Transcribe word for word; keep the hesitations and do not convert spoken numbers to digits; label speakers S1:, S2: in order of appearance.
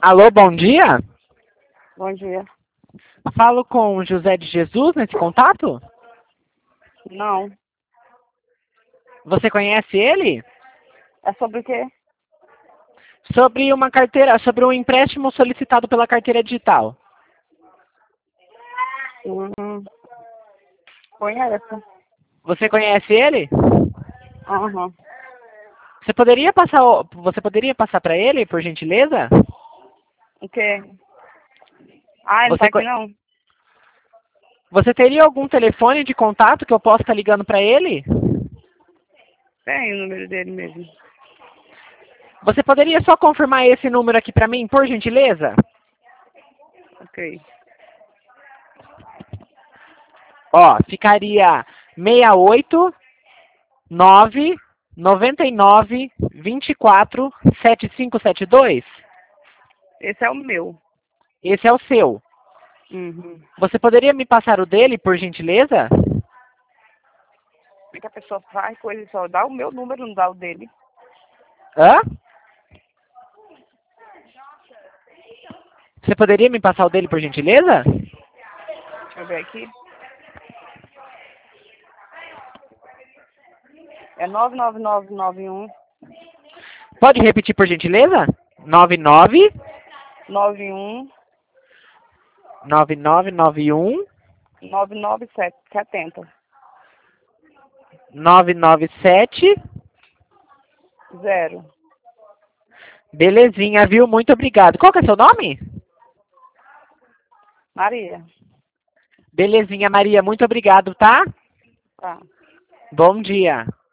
S1: Alô, bom dia.
S2: Bom dia.
S1: Falo com o José de Jesus nesse contato?
S2: Não.
S1: Você conhece ele?
S2: É sobre o quê?
S1: Sobre uma carteira, sobre um empréstimo solicitado pela carteira digital.
S2: Hum, conheço.
S1: Você conhece ele?
S2: Aham.
S1: Você poderia passar, o- você poderia passar para ele, por gentileza?
S2: O quê? Ah, ele não
S1: Você,
S2: tá
S1: co-
S2: aqui não.
S1: você teria algum telefone de contato que eu possa estar ligando para ele?
S2: Tem o número dele mesmo.
S1: Você poderia só confirmar esse número aqui para mim, por gentileza?
S2: Ok.
S1: Ó, ficaria seis oito nove nove nove dois quatro sete cinco sete dois.
S2: Esse é o meu.
S1: Esse é o seu.
S2: Uhum.
S1: Você poderia me passar o dele, por gentileza?
S2: Como é que a pessoa faz com ele só? Dá o meu número, não dá o dele.
S1: Hã? Você poderia me passar o dele, por gentileza?
S2: Deixa eu ver aqui. É nove nove nove nove um
S1: Pode repetir, por gentileza? nove nove
S2: nove um
S1: nove nove nove um
S2: nove nove sete setenta
S1: nove nove sete.
S2: zero.
S1: Belezinha, viu? Muito obrigado. Qual que é seu nome?
S2: Maria.
S1: Belezinha, Maria. Muito obrigado, tá?
S2: Tá.
S1: Bom dia.